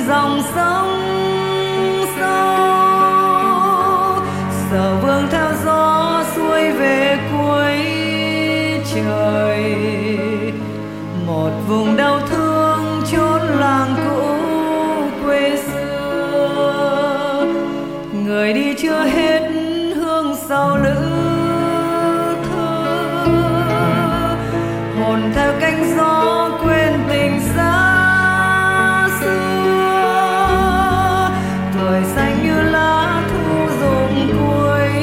dòng sông sâu, giờ vương theo gió xuôi về cuối trời. Một vùng đau thương chốn làng cũ quê xưa, người đi chưa hết hương sau lữ thơ. Hồn theo cánh gió quên tình xa xưa, tuổi xanh như lá thu rụng cuối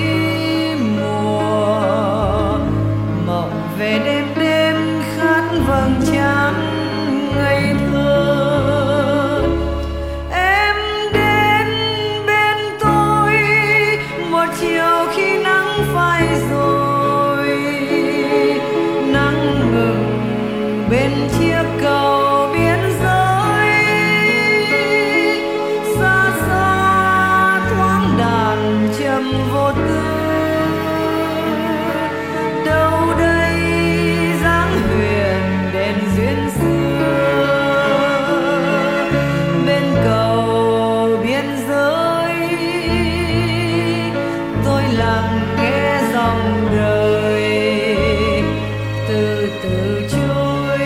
mùa. Mộng về đêm đêm khát vầng trăng ngây thơ. Em đến bên tôi một chiều khi nắng phai rồi, nắng ngừng bên chiếc cầu biên giới. Xa xa thoáng đàn trầm vô tư, đâu đây dáng huyền đèn duyên xưa. Bên cầu biên giới tôi lặng nghe dòng đời từ từ trôi.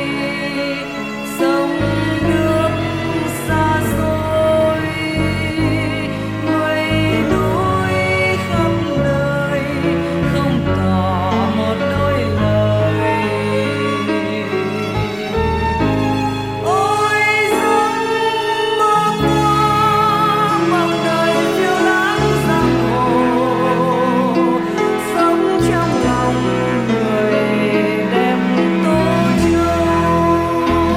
Sông nước xa xôi, người núi khắp nơi, không tỏ một đôi lời. Ôi giấc mơ qua mộng đời phiêu lãng giang hồ, sống trong lòng người đem tô châu.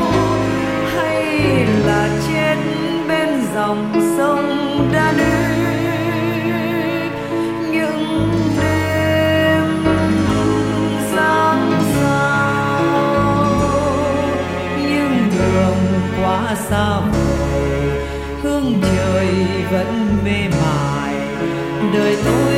Hay là chết bên dòng sông đã nước, những đêm sáng sao, nhưng đường quá xa vời, hương trời vẫn mê mải. Đời tôi